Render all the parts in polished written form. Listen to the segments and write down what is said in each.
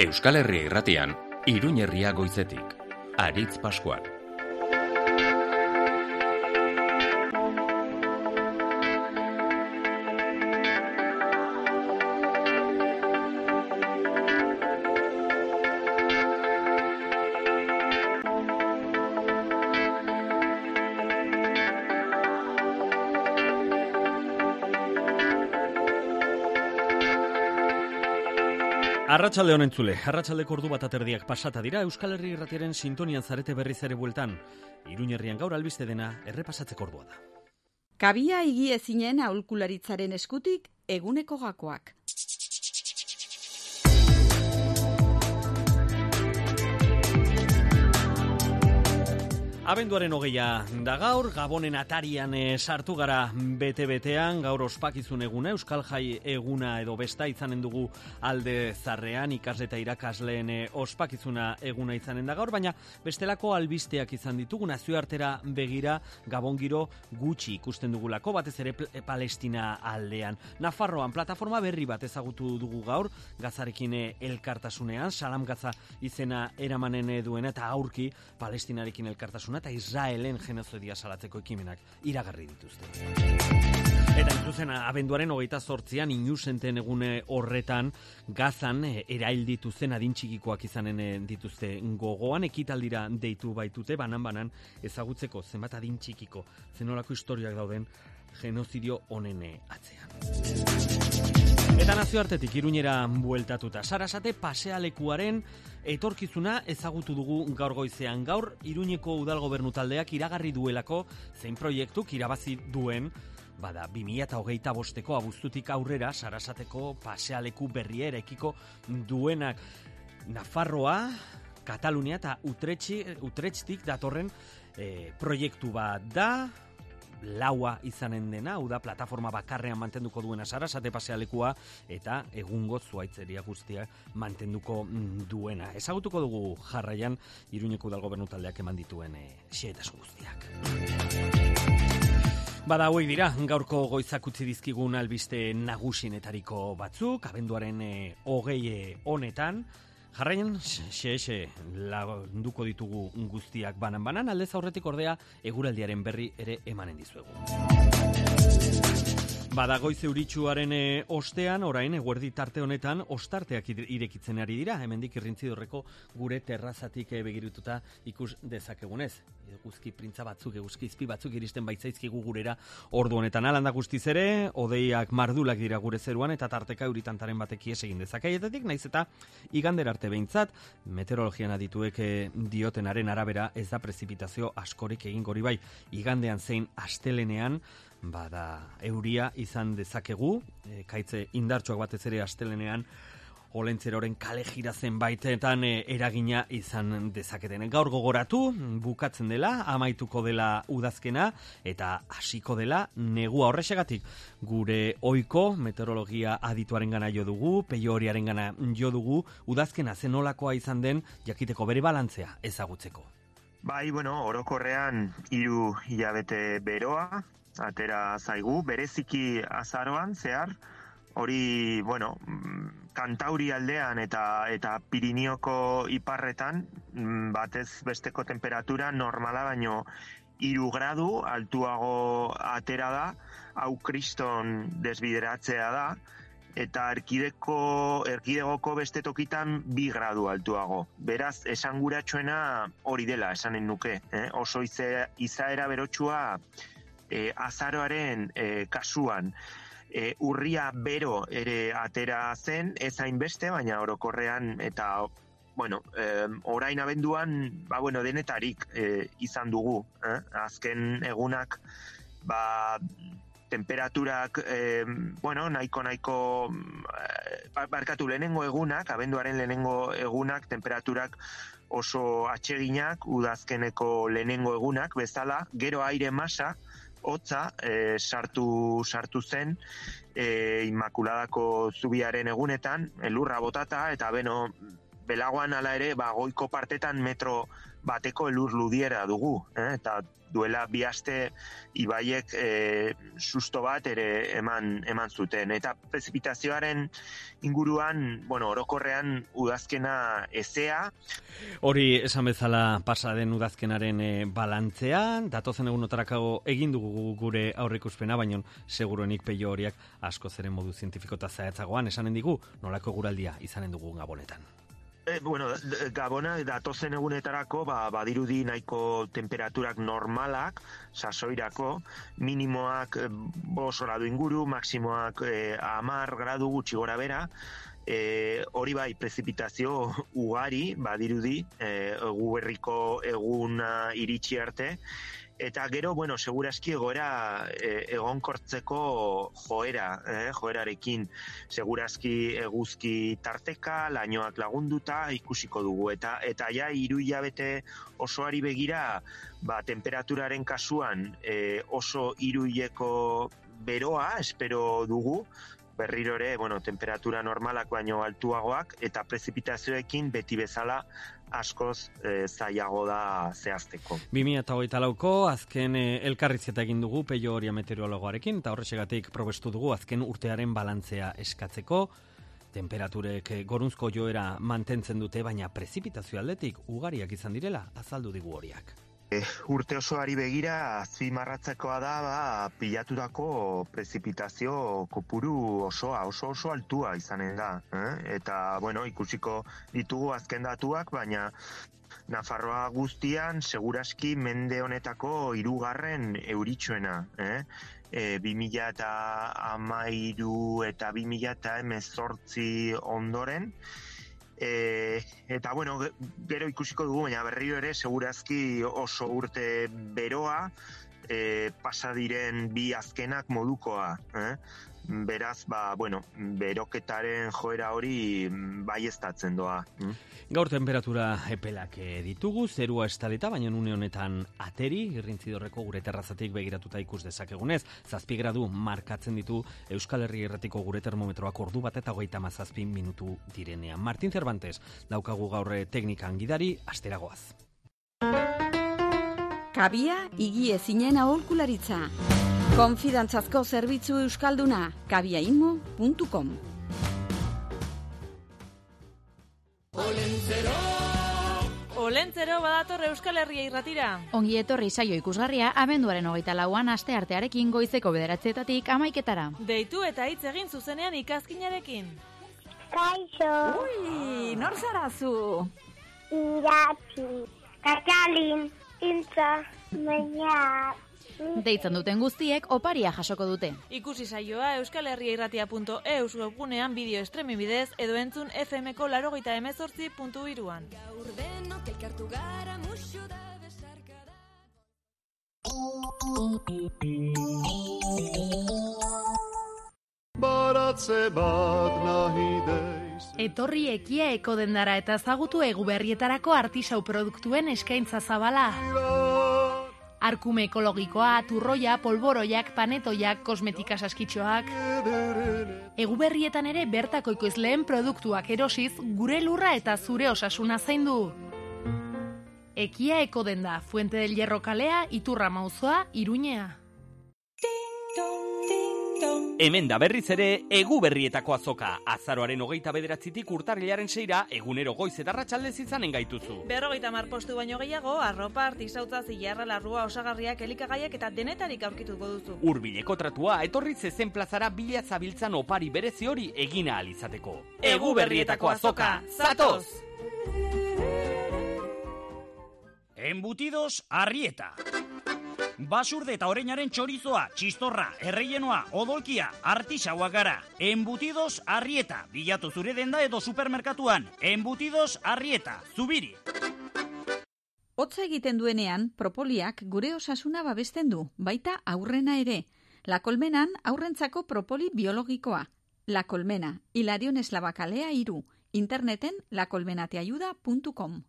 Euskal Herria Irratian, Iruña Herria goizetik. Aritz Pascual. Arratsalde honen zule, arratsaldeko ordu bat aterdiak pasata dira, Euskal Herria Irratiaren sintonian zarete berriz ere bueltan. Iruña Herrian gaur albiste dena errepasatzeko ordua da. Kabia higiezinen aholkularitzaren eskutik eguneko gakoak. Abenduaren 20 da gaur, Gabonen atarian sartu gara bete-betean, gaur ospakizun eguna, Euskal Jai eguna edo besta izanen dugu alde zarrean, ikasle eta irakasleen ospakizuna eguna izanen da gaur, baina bestelako albisteak izan ditugu, nazioartera begira Gabon giro gutxi ikusten dugulako, batez ere Palestina aldean. Nafarroan plataforma berri bat ezagutu dugu gaur, Gazarekin elkartasunean, Salam Gaza izena eramanen duena eta aurki Palestinarekin elkartasuna eta Israelen genozidia salatzeko ekimenak iragarri dituzte. Eta zuzen abenduaren 28an inusenten egune horretan Gazan erail dituzten adin txikikoak izanen dituzte gogoan, ekitaldira deitu baitute banan ezagutzeko zenbat adin txikiko zenolako historiak dauden genozidio honen atzean. Eta nazioartetik Iruñera bueltatuta. Sarasate pasealekuaren etorkizuna ezagutu dugu gaur goizean. Gaur Iruñeko udalgobernu taldeak iragarri duelako zein proiektuk irabazi duen, bada 2025ko abuztutik aurrera Sarasateko pasealeku berria eraikiko duenak. Nafarroa, Katalunia eta Utrechttik datorren proiektu bat da. Laua izanen dena, hau da plataforma bakarrean mantenduko duena Sarasate pasealekua eta egungo zuaitzeria guztia mantenduko duena. Ezagutuko dugu jarraian Iruñeko udalgobernu taldeak eman dituen xehetasun guztiak. Bada hauek dira, gaurko goizak utzi dizkigun albiste nagusienetariko batzuk, abenduaren 20 honetan. Jarraian, landuko ditugu guztiak banan, aldez aurretik ordea eguraldiaren berri ere emanen dizuegu. Bada goiz euritsuaren ostean, orain eguerdi tarte honetan ostarteak irekitzen ari dira, hemendik Irrintzidorreko gure terrazatik begiratuta ikus dezakegunez. Eguzki printza batzuk, eguzki izpi batzuk iristen baitzaizkigu gurera ordu honetan. Alanda guztiz ere, odeiak mardulak dira gure zeruan eta tarteka euritantaren batek ies egin dezakaietatik, naiz eta igander arte behintzat, meteorologian adituek diotenaren arabera ez da prezipitazio askorik egin gori bai. Igandean zein astelenean, bada euria izan dezakegu, kaitze indartsuak batez ere astelenean, Olentzeroren kale jira zenbaitetan eragina izan dezaketen. Gaur gogoratu, bukatzen dela, amaituko dela udazkena eta hasiko dela negua. Horrexegatik gure ohiko meteorologia adituaren gana jo dugu, Peio Horiaren gana jo dugu, udazkena zenolakoa izan den jakiteko bere balantzea ezagutzeko. Bai, orokorrean 3 hilabete beroa, atera zaigu, bereziki azaroan zehar, hori, Kantauri aldean eta Pirinioko iparretan, batez besteko temperatura normala baino 3 gradu altuago atera da, hau kriston desbideratzea da, eta erkidegoko beste tokitan 2 gradu altuago. Beraz, esanguratsuena hori dela, esanen nuke. Oso izaera berotsua azaroaren kasuan. Urria bero ere atera zen, ez hainbeste, baina orokorrean eta orain abenduan denetarik izan dugu. Azken egunak temperaturak nahiko barkatu lehenengo egunak, abenduaren lehenengo egunak temperaturak oso atseginak, udazkeneko lehenengo egunak bezala, gero aire masa hotza sartu zen Inmakuladako zubiaren egunetan, elurra botata eta belagoan hala ere goiko partetan metro bateko elur ludiera dugu, eta duela 2 aste ibaiek susto bat ere eman zuten. Eta prezipitazioaren inguruan, orokorrean udazkena ezea. Hori esan bezala pasa den udazkenaren balantzean, datozen egunotarako egin dugu gure aurreikuspena, baina seguruenik Peio horiak asko zeren modu zientifiko eta zehatzagoan esanen digu nolako eguraldia izanen dugu Gabonetan. Gabona datozen egunetarako badirudi nahiko temperaturak normalak, sasoirako, minimoak 5 gradu inguru, maksimoak 10 gradu gutxi gora bera, hori bai, prezipitazio ugari badirudi, Eguberriko eguna iritsi arte, eta gero, segurazki egoera egonkortzeko joerarekin, segurazki eguzki tarteka, lainoak lagunduta ikusiko dugu, eta ja 3 hilabete osoari begira, temperaturaren kasuan oso 3 hileko beroa espero dugu, berriro ere, temperatura normalak baino altuagoak, eta prezipitazioekin beti bezala askoz zailago da zehazteko. 2024ko azken elkarrizketa egin dugu Peio Oria meteorologoarekin, eta horrexegatik probestu dugu azken urtearen balantzea eskatzeko. Temperaturek gorunzko joera mantentzen dute, baina prezipitazio aldetik ugariak izan direla azaldu digu Oriak. Urte osoari begira azpimarratzekoa da pilatutako prezipitazio kopuru oso altua izanen da. Eta, ikusiko ditugu azken datuak, baina Nafarroa guztian seguraski mende honetako 3. euritsuena. 2013 eta 2018 ondoren. Eta, gero ikusiko dugu, baina berriro ere, segurazki oso urte beroa, pasa diren 2 azkenak modukoa. Beraz, beroketaren joera hori baieztatzen doa. Gaur temperatura epelak ditugu, zerua estalita, baina une honetan ateri, Irrintzidorreko gure terrazatik begiratuta ikus dezakegunez, 7 gradu markatzen ditu Euskal Herri Irratiko gure termometroak 1:37 minutu direnean. Martin Cervantes daukagu gaur teknikan gidari, asteragoaz. Kabia higiezinen aholkularitza. Konfidantzazko zerbitzu euskalduna, kabiainmo.com. Olentzero badator Euskal Herria Irratira. Ongi etorri saio ikusgarria abenduaren 24an asteartearekin goizeko 9:00 amaiketara. Deitu eta hitz egin zuzenean ikazkinarekin. Kaixo. Ui, nor zarazu? Iratzi. Katalin. Intza. Baina. Deitzen duten guztiek oparia jasoko dute. Ikusi saioa euskalherriairratia.eus webgunean bideo streaming bidez edo entzun FM-ko 88.3.an. Gaur denok elkartu gara musu da besarkada. Baratze bat nahi deiz. Etorri ekia eko dendara eta ezagutu Eguberrietarako artisau produktuen eskaintza zabala. Arkume ekologikoa, turroia, polboroiak, panetoiak, kosmetika saskitxoak. Eguberrietan ere bertako ekoizleen produktuak erosiz, gure lurra eta zure osasuna zaindu. Ekia eko denda, Fuente del Hierro kalea, Iturra mauzoa, Iruñea. Hemen da berriz ere Eguberrietako azoka. Azaroaren 29tik urtarrilaren 6ra egunero goiz eta arratsaldez izanen gaituzu. 50 postu baino gehiago, arropa, artisautza, zilarra, larrua, osagarriak, elikagaiak eta denetarik aurkituko duzu. Hurbileko tratua etorri zezen plazara bila zabiltzan opari berezi hori egin ahal izateko. Eguberrietako azoka, zatoz! Embutidos Arrieta. Basurde eta oreinaren txorizoa, txistorra, erreienoa, odolkia, artisauak gara. Embutidos Arrieta. Bilatu zure denda edo supermerkatuan. Embutidos Arrieta. Zubiri. Hotza egiten duenean, propoliak gure osasuna babesten du, baita aurrena ere. La Colmenan aurrentzako propoli biologikoa. La Colmena, Hilarion Eslava kalea 3. Interneten lacolmenateayuda.com.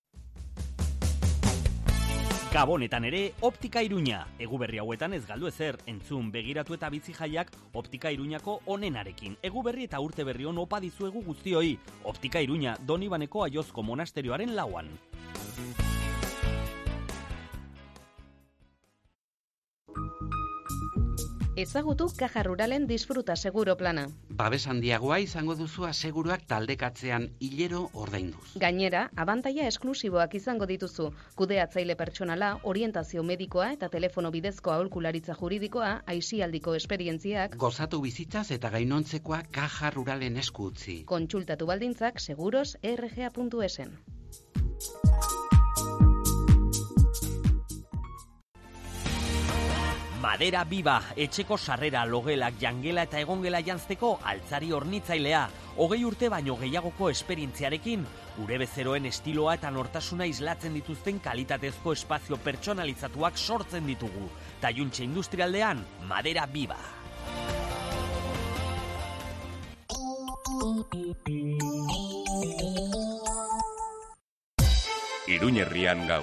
Gabonetan ere Optika Iruña. Eguberri hauetan ez galdu ezer, entzun, begiratu eta bizi jaiak Optika Iruñako onenarekin. Eguberri eta urte berri on opa dizuegu guztioi. Optika Iruña, Donibaneko Aiozko monasterioaren 4. Ezagutu Caja Ruralen Disfruta Seguro plana. Babes handiagoa izango duzu aseguruak taldekatzean hilero ordainduz. Gainera, abantaila esklusiboak izango dituzu. Kudeatzaile pertsonala, orientazio medikoa eta telefono bidezko aholkularitza juridikoa, aisialdiko esperientziak. Gozatu bizitzaz eta gainontzekoa Caja Ruralen esku utzi. Kontsultatu baldintzak seguros.rga.esen. Madera Biba, etxeko sarrera, logelak, jangela eta egongela jantzteko altzari hornitzailea. 20 urte baino gehiagoko esperientziarekin, gure bezeroen estiloa eta nortasuna islatzen dituzten kalitatezko espazio pertsonalizatuak sortzen ditugu. Taiuntxe industrialdean, Madera Biba. Iruñerrian gaur.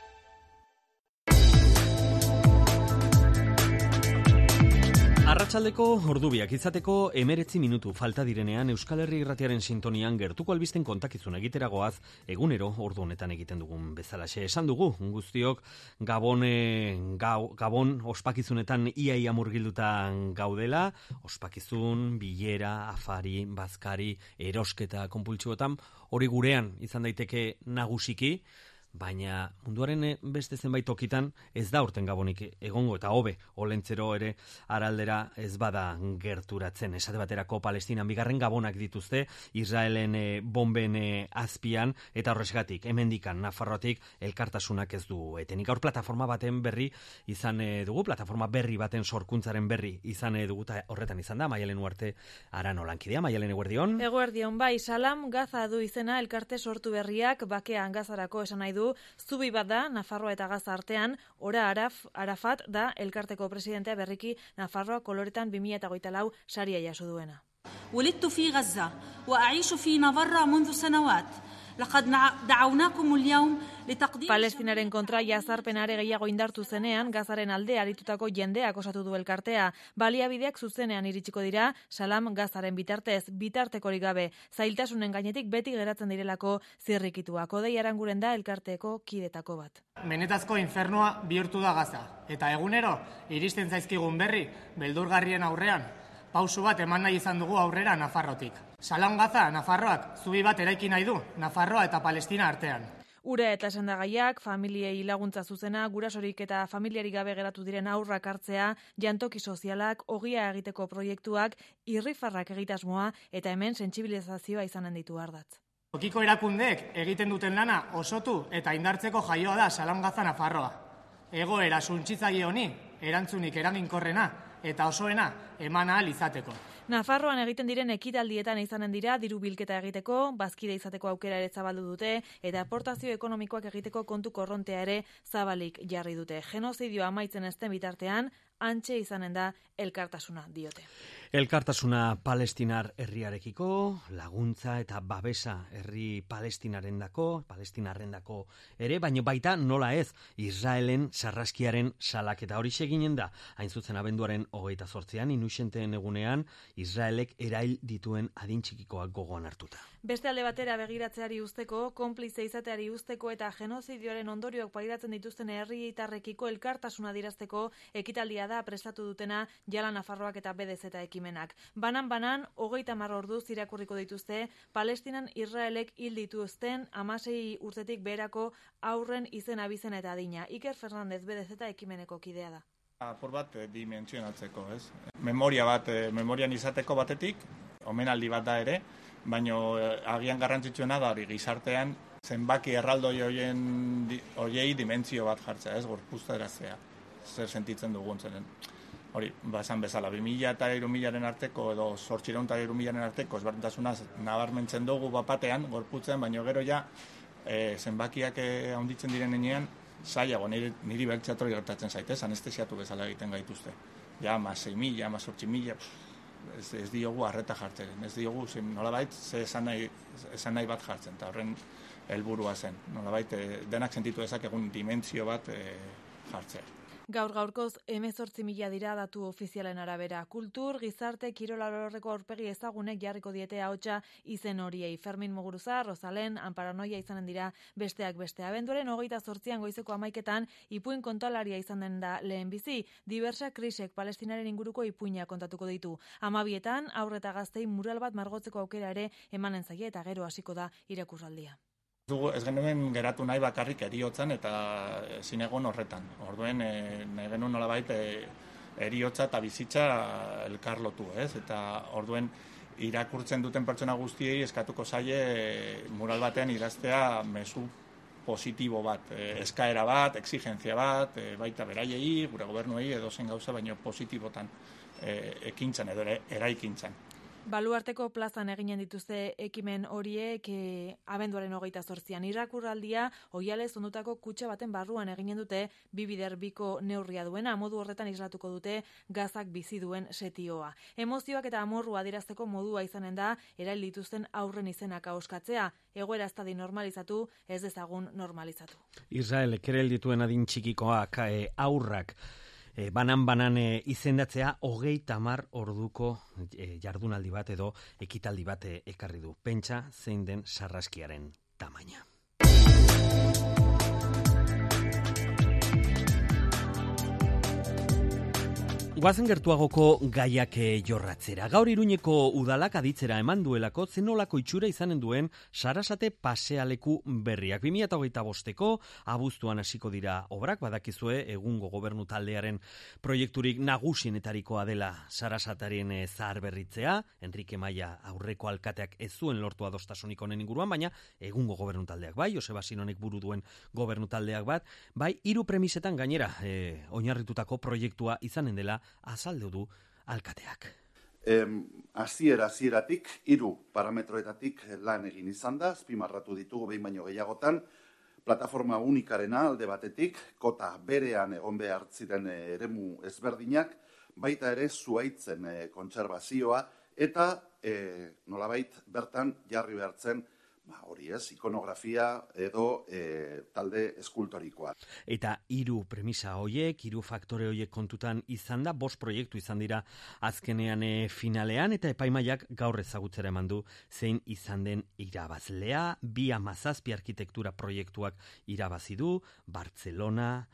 Arratsaldeko ordubiak izateko 19 minutu falta direnean Euskal Herri Irratiaren sintonian gertuko albisten kontakizun egiteragoaz egunero ordu honetan egiten dugun bezalaxe. Esan dugu, guztiok Gabon ospakizunetan iaia murgildutan gaudela, ospakizun, bilera, afari, bazkari, erosketa konpultsuotan, hori gurean izan daiteke nagusiki, baina munduaren beste zenbait tokitan ez da urten Gabonik egongo eta hobe, olentzero ere araldera ez bada gerturatzen. Esate baterako Palestinan bigarren Gabonak dituzte, Israelen bomben azpian, eta horrexgatik, hemendikan, Nafarroatik, elkartasunak ez du etenik. Gaur plataforma baten berri izan dugu, plataforma berri baten sorkuntzaren berri izan dugu, eta horretan izan da, Maialen Uarte Arano lankidea. Maialen, eguerdion? Eguerdion, bai, Salam Gaza du izena elkarte sortu berriak, bakean Gazarako esan nahi du, zubi bat da Nafarroa eta Gaza artean, Ora Arafat da elkarteko presidentea berriki Nafarroa koloretan 2024 saria jaso duena. ولدت في غزة وأعيش في نافارا منذ سنوات. لقد دعوناكم اليوم لتقديم Palestinaren kontra jazarpenare gehiago indartu zenean, Gazaren alde aritutako jendeak osatu du elkartea. Baliabideak zuzenean iritsiko dira, Salam Gazaren bitartekorik gabe, zailtasunen gainetik beti geratzen direlako zirrikituak. Odei Aranguren da elkarteko kidetako bat. Benetazko infernua bihurtu da Gaza, eta egunero iristen zaizkigun berri beldurgarrien aurrean, pausu bat eman nahi izan dugu aurrera Nafarrotik. Salam Gaza, Nafarroak zubi bat eraiki nahi du, Nafarroa eta Palestina artean. Ura eta sendagaiak, familiei laguntza zuzena, gurasorik eta familiarik gabe geratu diren aurrak hartzea, jantoki sozialak, ogia egiteko proiektuak, irrifarrak egitasmoa eta hemen sentsibilizazioa izanen ditu ardatz. Tokiko erakundeek egiten duten lana osotu eta indartzeko jaioa da Salam Gaza Nafarroa. Egoera suntsitzaile honi erantzunik eraginkorrena eta osoena eman ahal izateko. Nafarroan egiten diren ekitaldietan izanen dira diru bilketa egiteko, bazkide izateko aukera ere zabaldu dute eta aportazio ekonomikoak egiteko kontu korrontea ere zabalik jarri dute. Genozidioa amaitzen ezten bitartean, antxe izanen da elkartasuna diote. Elkartasuna palestinar herriarekiko, laguntza eta babesa herri palestinarrendako ere, baina baita nola ez Israelen sarraskiaren salaketa hori eginen da. Hain zuzen abenduaren 28an, Inuxenteen egunean, Israelek erail dituen adin txikikoak gogoan hartuta. Beste alde batera begiratzeari usteko, konplize izateari usteko eta genozidioaren ondorioak pairatzen dituzten herritarrekiko elkartasuna adierazteko ekitaldia da prestatu dutena Jala Nafarroak eta BDZ ekimenak. Banan, 30 orduz irakurriko dituzte Palestinan Israelek hil dituzten 16 urtetik beherako haurren izen abizena eta adina. Iker Fernandez BDZ ekimeneko kidea da. Apur bat dimentsionatzeko, ez? Memorian izateko batetik, omenaldi bat da ere, baina agian garrantzitsuena da hori gizartean zenbaki erraldoi hoiei dimentsio bat jartzea, ez? Gorpuztaraztea, zer sentitzen dugun zenen. Hori, esan bezala, 2000 eta 3000aren arteko edo 800 eta 3000aren arteko ezberdintasuna nabarmentzen dugu bapatean, gorputzen, baina gero ja zenbakiak handitzen diren enean, zailago, niri beltxatori gertatzen zaitez, anestesiatu bezala egiten gaituzte. Ja, 6.000, 8.000, ez diogu arreta jartzen, ez diogu nolabait esan nahi bat jartzen, eta horren helburua zen. Nolabait denak sentitu egun dimentsio bat jartzea. Gaur-gaurkoz 18.000 dira datu ofizialen arabera. Kultur, gizarte, kirol alorreko aurpegi ezagunek jarriko diete ahotsa izen horiei. Fermin Muguruza, Rosalén, Anparanoia izanen dira besteak beste. Abenduaren 28an goizeko 11etan ipuin kontalaria izan den da lehen bizi. Diversa krisek Palestinaren inguruko ipuina kontatuko ditu. 12etan haur eta gaztei mural bat margotzeko aukera ere emanen zaie eta gero hasiko da irakurraldia. Ez genuen geratu nahi bakarrik eriotzan eta zinegon horretan. Orduen nahi genuen nolabait eriotza eta bizitza elkarlotu, ez? Eta orduen irakurtzen duten pertsona guztiei eskatuko zaie mural batean idaztea mezu positibo bat, eskaera bat, exigentzia bat, baita beraiei, gure gobernuei edo zen gauza, baino positibotan ekintzan edo eraikintzan. Baluarteko plazan eginen dituzte ekimen horiek abenduaren 28an. Irakurraldia Oihalez ondutako kutxa baten barruan eginen dute 2x2 neurria duena. Modu horretan islatuko dute Gazak bizi duen setioa. Emozioak eta amorrua adierazteko modua izanen da erail dituzten aurren izenak ahoskatzea. Egoera ez dadin normalizatu, ez dezagun normalizatu. Israel kerel dituen adin txikikoak aurrak banan izendatzea 30 orduko jardunaldi bat edo ekitaldi bat ekarri du. Pentsa zein den sarraskiaren tamaina. Guazen gertuagoko gaiak jorratzera. Gaur Iruñeko udalak aditzera eman duelako zenolako itxura izanen duen Sarasate pasealeku berriak. 2025ko abuztuan hasiko dira obrak, badakizue egungo gobernu taldearen proiekturik nagusienetarikoa dela Sarasataren zaharberritzea. Enrique Maia aurreko alkateak ez zuen lortu adostasunik honen inguruan, baina egungo gobernu taldeak bai, Joseba Sinonek buru duen gobernu taldeak bat, bai 3 premisetan gainera oinarritutako proiektua izanen dela azaldu du alkateak. Hasieratik 3 parametroetatik lan egin izan da, azpimarratu ditugu behin baino gehiagotan, plataforma unikarena alde batetik, kota berean egon behar ziren eremu ezberdinak, baita ere zuhaitzen kontserbazioa eta nolabait bertan jarri behartzen hori ikonografia edo talde eskultorikoa. Eta 3 premisa hoiek, 3 faktore hoiek kontutan izan da, 5 proiektu izan dira azkenean finalean, eta epaimaiak gaur ezagutzera eman du zein izan den irabazlea. 2 arkitektura proiektuak irabazi du, Bartzelona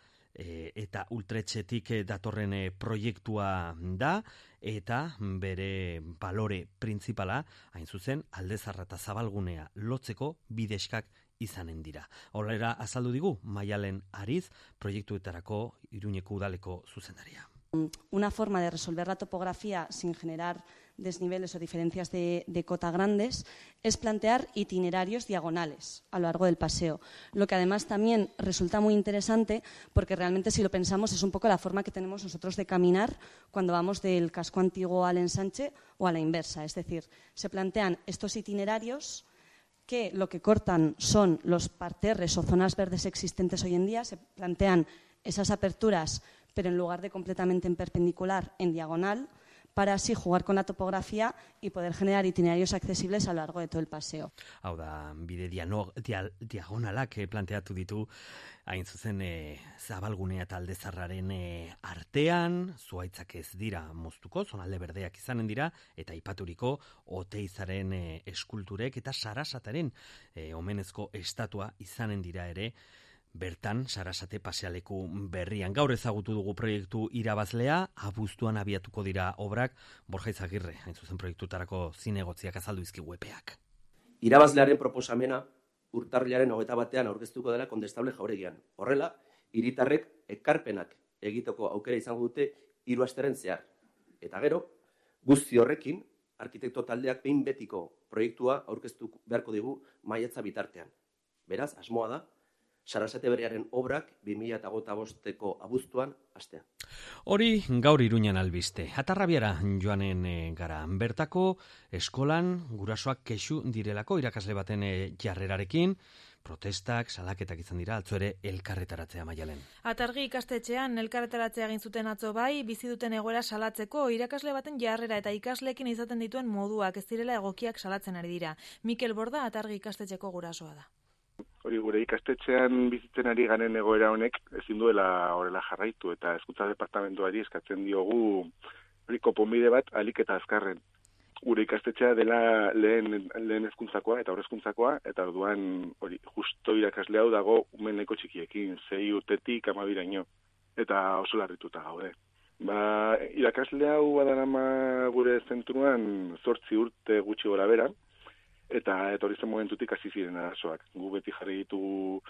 eta Ultretxetik datorren proiektua da, eta bere balore printzipala, hain zuzen, Aldezarra eta Zabalgunea lotzeko bideskak izanen dira. Horrela azaldu digu Maialen Ariz, proiektuetarako Iruñeko udaleko zuzendaria. Una forma de resolver la topografía sin generar desniveles o diferencias de cota grandes es plantear itinerarios diagonales a lo largo del paseo, lo que además también resulta muy interesante porque realmente si lo pensamos es un poco la forma que tenemos nosotros de caminar cuando vamos del casco antiguo al ensanche o a la inversa, es decir, se plantean estos itinerarios que lo que cortan son los parterres o zonas verdes existentes hoy en día, se plantean esas aperturas pero en lugar de completamente en perpendicular, en diagonal, para así jugar con la topografía y poder generar itinerarios accesibles a lo largo de todo el paseo. Hau da, bide diagonalak planteatu ditu, hain zuzen Zabalgunea eta Aldezarraren artean, zuhaitzak ez dira moztuko, zonalde berdeak izanen dira, eta aipaturiko Oteizaren eskulturek eta Sarasataren omenezko estatua izanen dira ere, bertan Sarasate pasealeku berrian. Gaur ezagutu dugu proiektu irabazlea, abuztuan abiatuko dira obrak. Borja Izagirre, hain zuzen proiektutarako zinegotziak azaldu izkigu epeak. Irabazlearen proposamena urtarrilaren 21ean aurkeztuko dela Kondestable Jauregian. Horrela, hiritarrek ekarpenak egiteko aukera izango dute 3 asteren zehar. Eta gero, guzti horrekin, arkitekto taldeak behin betiko proiektua aurkeztu beharko digu maiatza bitartean. Beraz, asmoa da, Sarasate berriaren obrak 2025ko abuztuan hastea. Hori gaur Iruñan albiste. Atarrabiara joanen gara bertako eskolan gurasoak kexu direlako irakasle baten jarrerarekin, protestak, salaketak izan dira, atzo ere elkarretaratzea Maialen. Atargi ikastetxean elkarretaratzea egin zuten atzo bai, bizi duten egoera salatzeko, irakasle baten jarrera eta ikasleekin izaten dituen moduak ez direla egokiak salatzen ari dira. Mikel Borda Atargi ikastetxeko gurasoa da. hori gure ikastetxean bizitzen ari garen egoera honek ezin duela horrela jarraitu, eta hezkuntza departamentuari eskatzen diogu hori konponbide bat ahalik eta azkarren. Gure ikastetxea dela lehen hezkuntzakoa eta aurrezkuntzakoa, eta orduan hori justo irakasle hau dago ume nahiko txikiekin, 6 urtetik 12raino, eta oso larrituta gaude. Irakasle hau badarama gure zentruan 8 urte gutxi gora bera, eta etorri zen momentutik hasi ziren arazoak. Gu beti jarri ditugu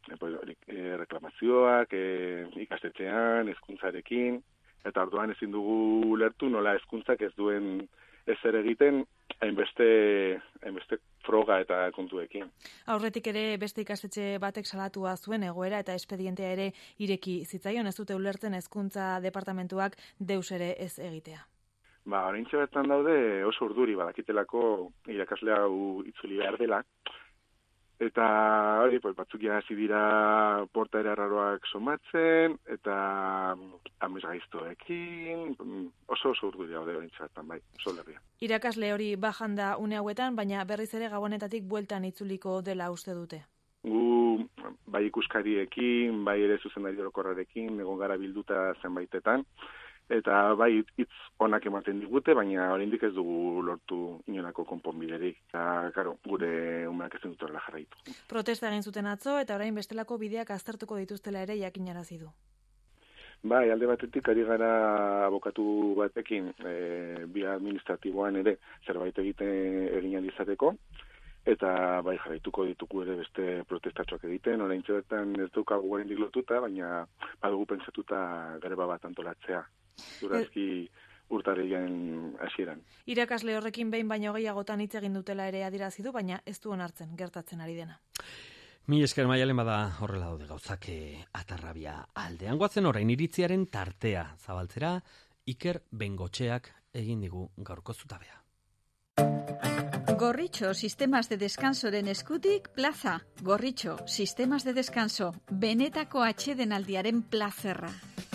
reklamazioak ikastetxean, hezkuntzarekin, eta orduan ezin dugu lertu nola hezkuntzak ez duen ezer egiten hainbeste froga eta kontuekin. Aurretik ere beste ikastetxe batek salatua zuen egoera eta espedientea ere ireki zitzaion, ez dute ulertzen hezkuntza departamentuak deus ere ez egitea. Oraintxe bertan daude oso urduri badakitelako irakasle hau itzuli behar dela, eta hori, batzuk ja hasi dira portaera raroak somatzen, eta amesgaiztoekin, oso urduri daude oraintxe bertan, bai, oso lerria. Irakasle hori bajan da une hauetan, baina berriz ere Gabonetatik bueltan itzuliko dela uste dute. Gu, bai ikuskariekin, bai ere zuzendari orokorrarekin, egon gara bilduta zenbaitetan, eta bai hitz onak ematen digute, baina oraindik ez dugu lortu inolako konponbiderik. Eta, karo, gure umeak ezin dutela jarraitu. Protesta egin zuten atzo, eta orain bestelako bideak aztertuko dituztela ere jakinarazi du. Bai, alde batetik ari gara abokatu batekin, bi administratiboan ere zerbait egin izateko, eta bai jarraituko ditugu ere beste protestatxoak egiten, oraintxe bertan ez daukagu oraindik lotuta, baina badugu pentsatuta greba bat antolatzea. Durazki urtarrilean hasieran. Irakasle horrekin behin baino gehiagotan hitz egin dutela ere adierazi du, baina ez du onartzen gertatzen ari dena. Mila esker Maialen, bada horrela daude gauzak Atarrabia aldean. Goazen orain iritziaren tartea zabaltzera, Iker Bengotxeak egin digu gaurko zutabea. Gorritxo Sistemas de Descansoren eskutik plaza. Gorritxo Sistemas de Descanso, benetako atsedenaldiaren plazerra.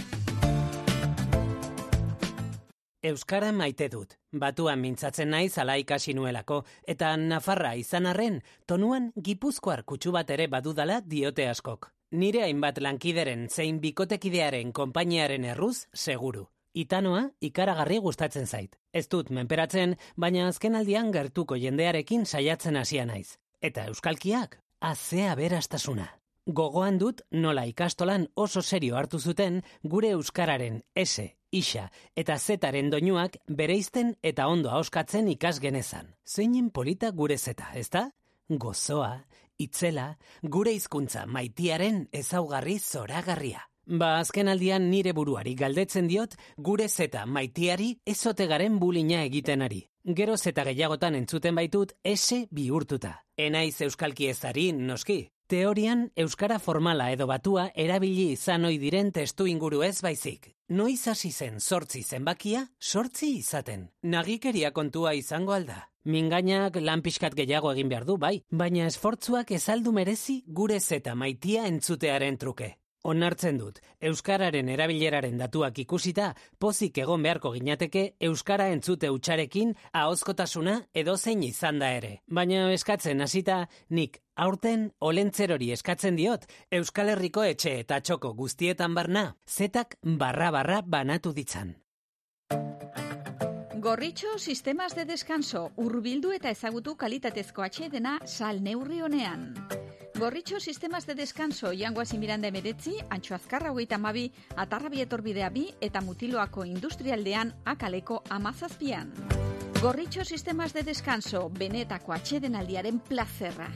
Euskara maite dut. Batuan mintzatzen naiz ala ikasi nuelako, eta Nafarra izan arren, tonuan Gipuzkoar kutsu bat ere badudala diote askok. Nire hainbat lankideren zein bikotekidearen konpainiaren erruz, seguru. Itanoa ikaragarri gustatzen zait. Ez dut menperatzen, baina azkenaldian gertuko jendearekin saiatzen hasia naiz. Eta euskalkiak, azea berastasuna. Gogoan dut nola ikastolan oso serio hartu zuten gure euskararen S, Ixa eta Zaren doinuak bereizten eta ondo ahoskatzen ikas genezan. Zeinen polita gure zeta, ezta? Gozoa, itzela, gure hizkuntza maitiaren ezaugarri zoragarria. Azkenaldian nire buruari galdetzen diot gure zeta maitiari ezote garen bulina egiten ari. Gero zeta gehiagotan entzuten baitut S bihurtuta. Enaiz euskalki ezari, noski. Teorian, euskara formala edo batua erabili izan ohi diren testu inguru ez baizik. Noiz hasi zen 8 zenbakia, 8 izaten. Nagikeria kontua izango alda. Mingainak lan pixkat gehiago egin behar du, bai, baina esfortzuak ezaldu merezi gure zeta maitia entzutearen truke. Onartzen dut, euskararen erabileraren datuak ikusita, pozik egon beharko ginateke euskara entzute hutsarekin ahozkotasuna edozein izan da ere. Baina eskatzen hasita, nik aurten olentzerori eskatzen diot, Euskal Herriko etxe eta txoko guztietan barna, zetak barra banatu ditzan. Gorritxo Sistemas de Descanso, hurbildu eta ezagutu kalitatezko atsedena sal neurri honean. Gorritxo Sistemas de Descanso, Jangoazi Miranda 19, Antxo Azkarra 32, Atarrabia etorbidea 2 eta Mutiloako industrialdean Akaleko 17. Gorritxo Sistemas de Descanso, benetako atsedenaldiaren plazerra.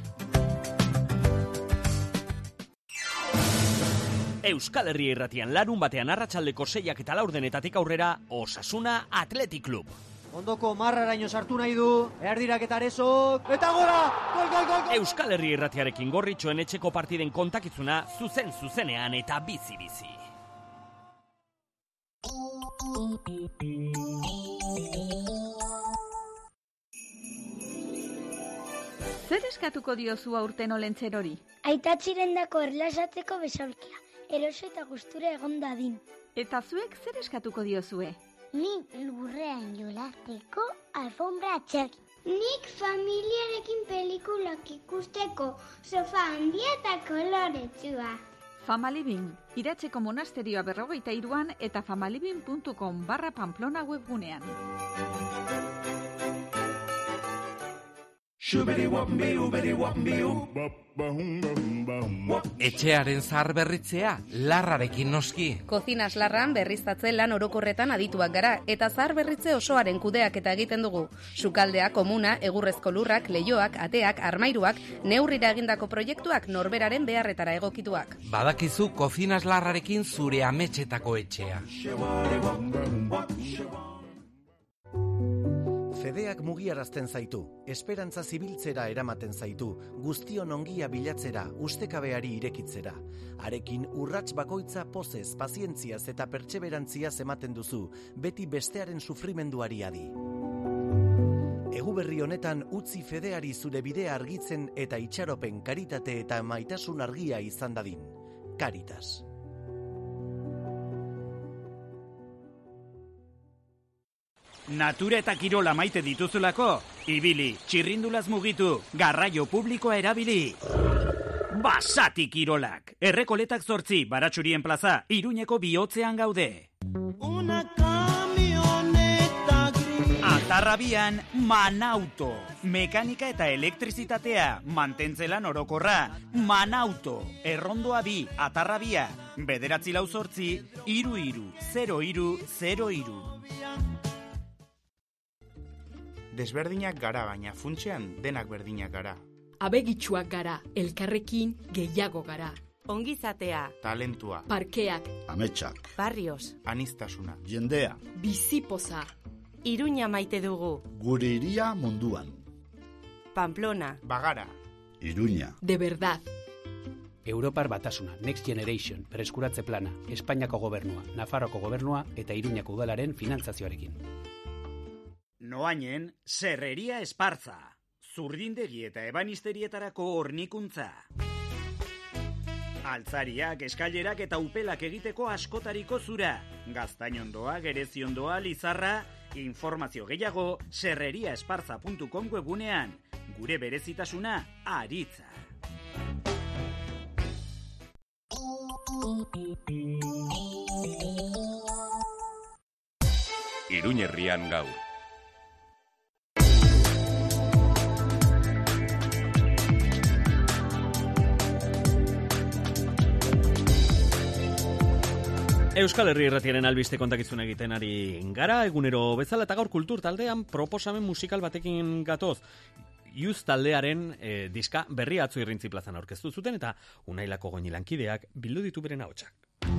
Euskal Herria Irratian larun batean arratsaldeko 6 eta 4 aurrera Osasuna Athletic Club. Ondoko marraraino sartu nahi du, erdirak eta arezok, eta gora! Gol! Euskal Herria Irratiarekin Gorritxoen etxeko partiden kontakizuna zuzenean eta bizi-bizi. Zer eskatuko diozu aurten olentzerori? Aitatxirendako erlasatzeko besaulkia, eroso eta gustura egon dadin. Eta zuek zer eskatuko diozue? Ni lurrean jolateko alfombra txekin. Nik familiarekin pelikulak ikusteko sofa handia eta koloretsua. Famalibin, Iratzeko monasterioa 43an eta famalibin.com/Pamplona webgunean. Etxearen zaharberritzea larrarekin noski. Kozinas larran berriztatze lan orokorretan adituak gara eta zaharberritze osoaren kudeaketa egiten dugu. Sukaldea, komuna, egurrezko lurrak, leihoak, ateak, armairuak, neurrira egindako proiektuak norberaren beharretara egokituak. Badakizu Kozinas larrarekin zure ametxetako etxea. Fedeak mugiarazten zaitu, esperantza zibiltzera eramaten zaitu, guztion ongia bilatzera, ustekabeari irekitzera. Arekin urrats bakoitza pozez, pazientziaz eta pertseberantziaz ematen duzu, beti bestearen sufrimenduari adi. Eguberri honetan utzi Fedeari zure bidea argitzen eta itxaropen, karitate eta maitasun argia izan dadin. Caritas. Natura eta kirola maite dituzulako, ibili, txirrindulaz mugitu, garraio publikoa erabili. Basati kirolak, Errekoletak 8, Baratxurien plaza, Iruñeko bihotzean gaude. Atarrabian, Manauto, mekanika eta elektrizitatea, mantentzelan orokorra, Manauto, Errondoa 2, Atarrabia, 948 33 Desberdinak gara, baina funtsean denak berdinak gara. Abegitsuak gara, elkarrekin gehiago gara. Ongizatea, talentua, parkeak, ametsak, barrios, anistasuna, jendea, bizipoza. Iruña maite dugu. Gure hiria munduan. Pamplona, Bagara, Iruña. De verdad. Europar Batasuna, Next Generation, Berreskuratze Plana, Espainiako Gobernua, Nafarroko Gobernua eta Iruñako Udalaren finantzazioarekin. Noainen, Serreria Espartza, zurdindegi eta ebanisterietarako hornikuntza. Altzariak, eskailerak eta upelak egiteko askotariko zura. Gaztainondoa, Gereziondoa, Lizarra, informazio gehiago serreriaesparza.com webunean. Gure berezitasuna aritza. Iruñerrian gaur. Euskal Herri Irratiaren albiste kontakizuna egiten ari gara, egunero bezala eta gaur kultur taldean proposamen musikal batekin gatoz. Youth taldearen diska berri atzo Irrintzi plazan aurkeztu zuten eta Unailako goinilankideak bildu ditu beren ahotsak.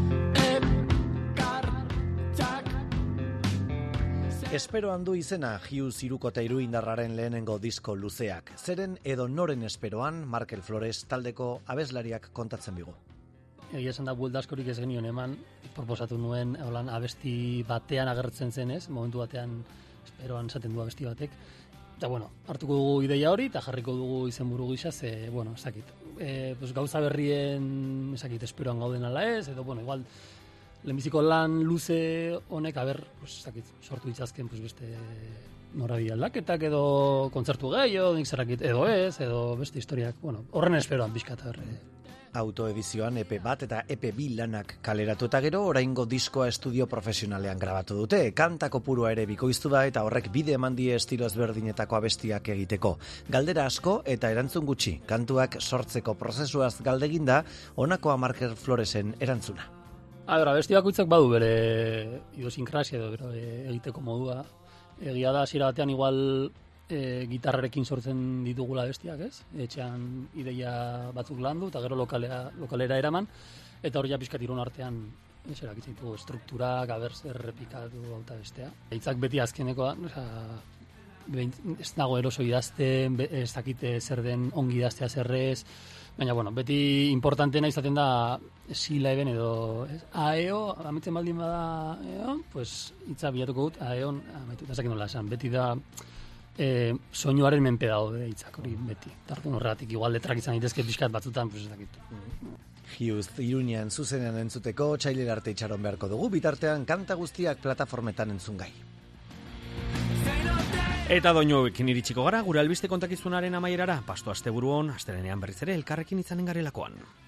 Espero handu izena Hughes Hirukote Iruindarraren lehenengo disko luzeak. Zeren edo noren esperoan Markel Flores taldeko abeslariak kontatzen bigu. Egia esan da buelta askorik ez genion eman, proposatu nuen holan abesti batean agertzen zenez, momentu batean esperoan esaten du abesti batek. Eta bueno, hartuko dugu ideia hori eta jarriko dugu izenburu gisa, ze, bueno, ezakit. Pues gauza berrien, ezakit, esperoan gauden ala ez, edo, bueno, igual, lehenbiziko lan luze honek, pues, ezakit, sortu ditzazken, pues, beste norabide aldaketak edo kontzertu gehiago, nik zerrakit, edo ez, edo beste historiak, bueno, horren esperoan bizkata Autoedizioan EP bat eta EP 2 lanak kaleratu eta gero oraingo diskoa estudio profesionalean grabatu dute. Kanta kopurua ere bikoiztu da eta horrek bide eman die estilo ezberdinetako abestiak egiteko. Galdera asko eta erantzun gutxi. Kantuak sortzeko prozesuaz galdeginda honakoa Markel Floresen erantzuna. Abesti bakoitzak badu bere idiosinkrasia edo bere egiteko modua. Egia da hasiera batean igual gitarrarekin sortzen ditugula bestiak, ez? Etxean ideia batzuk landu eta gero lokalera eraman eta hori ja pizkat iron artean eserak ditu strukturak, zer errepikatu eta bestea. Hitzak beti azkenekoa, ez nago eroso idazten, ez dakite zer den ongi idaztea zerrez, baina bueno, beti importanteena izaten da silaben edo aeo, amitzen baldin bada eo, pues hitza bilatuko dut aeon, amaitu ezakin nola esan, beti da soinuaren menpe daude hitzak hori beti. Tartun horregatik igual letrak izan daitezke pixkat batzutan, pues ez dakit. Hughes Iruñean zuzenean entzuteko txailer arte itxaron beharko dugu, bitartean kanta guztiak plataformetan entzun gai. Eta doinuekin iritsiko gara, gure albiste kontakizunaren amaierara, pasto asteburuan, astelenean berriz ere elkarrekin izanen garelakoan.